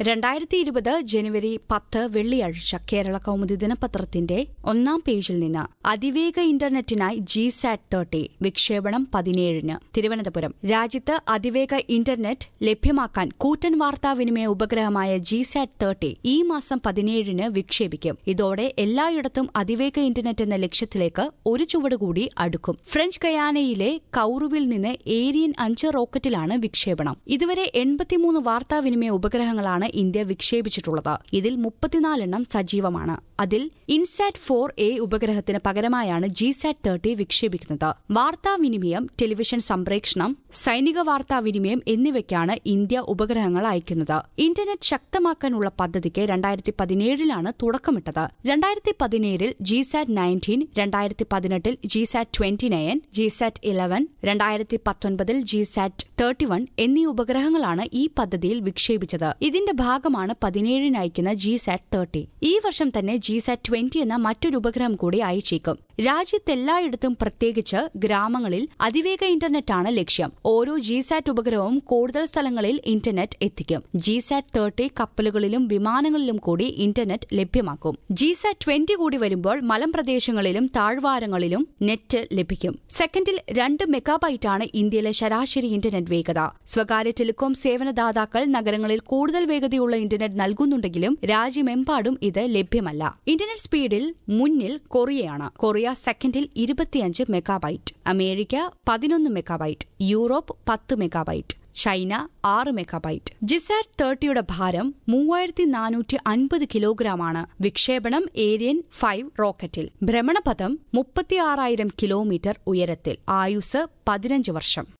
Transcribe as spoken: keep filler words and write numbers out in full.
രണ്ടായിരത്തി ഇരുപത് ജനുവരി പത്ത് വെള്ളിയാഴ്ച കേരള കൗമുദി ദിനപത്രത്തിന്റെ ഒന്നാം പേജിൽ നിന്ന് അതിവേഗ ഇന്റർനെറ്റിനായി ജിസാറ്റ് തേർട്ടി വിക്ഷേപണം പതിനേഴിന്. തിരുവനന്തപുരം. രാജ്യത്ത് അതിവേഗ ഇന്റർനെറ്റ് ലഭ്യമാക്കാൻ കൂറ്റൻ വാർത്താവിനിമയ ഉപഗ്രഹമായ ജിസാറ്റ് തേർട്ടി ഈ മാസം പതിനേഴിന് വിക്ഷേപിക്കും. ഇതോടെ എല്ലായിടത്തും അതിവേഗ ഇന്റർനെറ്റ് എന്ന ലക്ഷ്യത്തിലേക്ക് ഒരു ചുവട് കൂടി അടുക്കും. ഫ്രഞ്ച് ഗയാനയിലെ കൌറുവിൽ നിന്ന് ഏരിയൻ അഞ്ച് റോക്കറ്റിലാണ് വിക്ഷേപണം. ഇതുവരെ എൺപത്തിമൂന്ന് വാർത്താവിനിമയ ഉപഗ്രഹങ്ങളാണ് ഇന്ത്യ വിക്ഷേപിച്ചിട്ടുള്ളത്. ഇതിൽ മുപ്പത്തിനാലെണ്ണം സജീവമാണ്. അതിൽ ഇൻസാറ്റ് ഫോർ എ ഉപഗ്രഹത്തിന് പകരമായാണ് ജിസാറ്റ് തേർട്ടി വിക്ഷേപിക്കുന്നത്. വാർത്താവിനിമയം, ടെലിവിഷൻ സംപ്രേഷണം, സൈനിക വാർത്താവിനിമയം എന്നിവയ്ക്കാണ് ഇന്ത്യ ഉപഗ്രഹങ്ങൾ അയക്കുന്നത്. ഇന്റർനെറ്റ് ശക്തമാക്കാനുള്ള പദ്ധതിക്ക് രണ്ടായിരത്തി പതിനേഴിലാണ് തുടക്കമിട്ടത്. രണ്ടായിരത്തി പതിനേഴിൽ ജിസാറ്റ് നയൻറ്റീൻ, രണ്ടായിരത്തി പതിനെട്ടിൽ GSAT twenty nine, GSAT eleven, രണ്ടായിരത്തി പത്തൊൻപതിൽ ജിസാറ്റ് തേർട്ടി വൺ എന്നീ ഉപഗ്രഹങ്ങളാണ് ഈ പദ്ധതിയിൽ വിക്ഷേപിച്ചത്. ഇതിന്റെ ഭാഗമാണ് പതിനേഴിന് അയക്കുന്ന ജിസാറ്റ് തേർട്ടി. ഈ വർഷം തന്നെ ജിസാറ്റ് ട്വന്റി എന്ന മറ്റൊരു ഉപഗ്രഹം കൂടി അയച്ചേക്കും. രാജ്യത്തെല്ലായിടത്തും, പ്രത്യേകിച്ച് ഗ്രാമങ്ങളിൽ അതിവേഗ ഇന്റർനെറ്റാണ് ലക്ഷ്യം. ഓരോ ജിസാറ്റ് ഉപഗ്രഹവും കൂടുതൽ സ്ഥലങ്ങളിൽ ഇന്റർനെറ്റ് എത്തിക്കും. ജിസാറ്റ് തേർട്ടി കപ്പലുകളിലും വിമാനങ്ങളിലും കൂടി ഇന്റർനെറ്റ് ലഭ്യമാക്കും. ജിസാറ്റ് ട്വന്റി കൂടി വരുമ്പോൾ മലമ്പ്രദേശങ്ങളിലും താഴ്വാരങ്ങളിലും നെറ്റ് ലഭിക്കും. സെക്കൻഡിൽ രണ്ട് മെഗാബൈറ്റാണ് ഇന്ത്യയിലെ ശരാശരി ഇന്റർനെറ്റ് വേഗത. സ്വകാര്യ ടെലികോം സേവനദാതാക്കൾ നഗരങ്ങളിൽ കൂടുതൽ വേഗതയുള്ള ഇന്റർനെറ്റ് നൽകുന്നുണ്ടെങ്കിലും രാജ്യമെമ്പാടും ഇത് ലഭ്യമല്ല. ഇന്റർനെറ്റ് സ്പീഡിൽ മുന്നിൽ കൊറിയയാണ്. കൊറിയ സെക്കൻഡിൽ ഇരുപത്തിയഞ്ച് മെഗാബൈറ്റ്, അമേരിക്ക പതിനൊന്ന് മെഗാബൈറ്റ്, യൂറോപ്പ് പത്ത് മെഗാബൈറ്റ്, ചൈന ആറ് മെഗാബൈറ്റ്. ജിസാറ്റ് തേർട്ടിയുടെ ഭാരം മൂവായിരത്തി നാനൂറ്റി അൻപത് കിലോഗ്രാമാണ്. വിക്ഷേപണം ഏരിയൻ ഫൈവ് റോക്കറ്റിൽ. ഭ്രമണപഥം മുപ്പത്തിയാറായിരം കിലോമീറ്റർ ഉയരത്തിൽ. ആയുസ് പതിനഞ്ച് വർഷം.